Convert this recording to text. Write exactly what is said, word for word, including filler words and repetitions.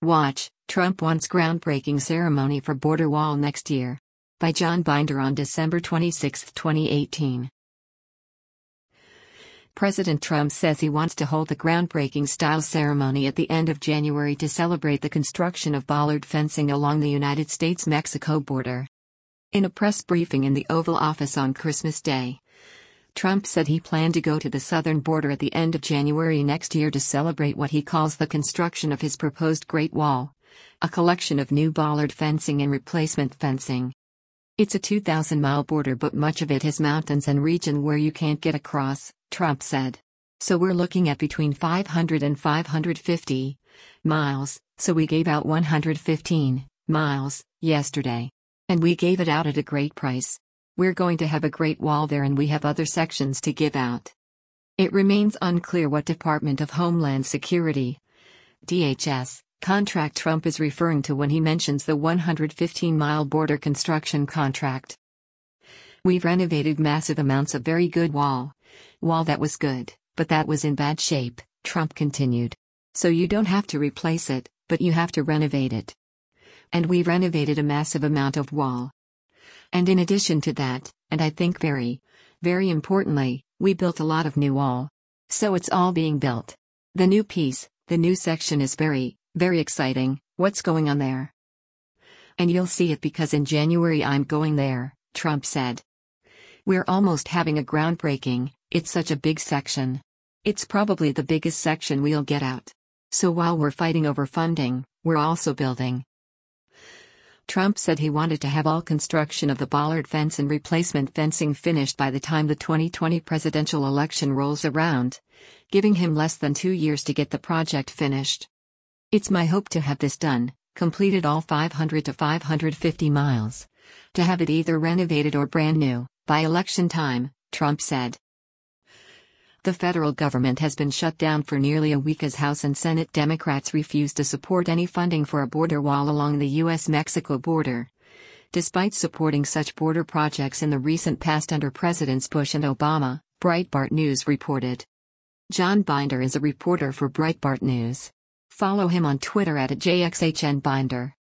Watch, Trump wants groundbreaking ceremony for border wall next year. By John Binder on December twenty-sixth, twenty eighteen. President Trump says he wants to hold the groundbreaking-style ceremony at the end of January to celebrate the construction of bollard fencing along the United States-Mexico border. In a press briefing in the Oval Office on Christmas Day, Trump said he planned to go to the southern border at the end of January next year to celebrate what he calls the construction of his proposed Great Wall, a collection of new bollard fencing and replacement fencing. It's a two thousand mile border, but much of it has mountains and region where you can't get across, Trump said. So we're looking at between five hundred and five hundred fifty miles, so we gave out one hundred fifteen miles yesterday. And we gave it out at a great price. We're going to have a Great Wall there, and we have other sections to give out. It remains unclear what Department of Homeland Security D H S contract Trump is referring to when he mentions the one hundred fifteen mile border construction contract. We've renovated massive amounts of very good wall. Wall that was good, but that was in bad shape, Trump continued. So you don't have to replace it, but you have to renovate it. And we renovated a massive amount of wall. And in addition to that, and I think very, very importantly, we built a lot of new wall. So it's all being built. The new piece, the new section is very, very exciting. What's going on there? And you'll see it because in January I'm going there, Trump said. We're almost having a groundbreaking, it's such a big section. It's probably the biggest section we'll get out. So while we're fighting over funding, we're also building. Trump said he wanted to have all construction of the bollard fence and replacement fencing finished by the time the twenty twenty presidential election rolls around, giving him less than two years to get the project finished. It's my hope to have this done, completed all five hundred to five hundred fifty miles. To have it either renovated or brand new, by election time, Trump said. The federal government has been shut down for nearly a week as House and Senate Democrats refuse to support any funding for a border wall along the U S Mexico border, despite supporting such border projects in the recent past under Presidents Bush and Obama, Breitbart News reported. John Binder is a reporter for Breitbart News. Follow him on Twitter at J X H N Binder.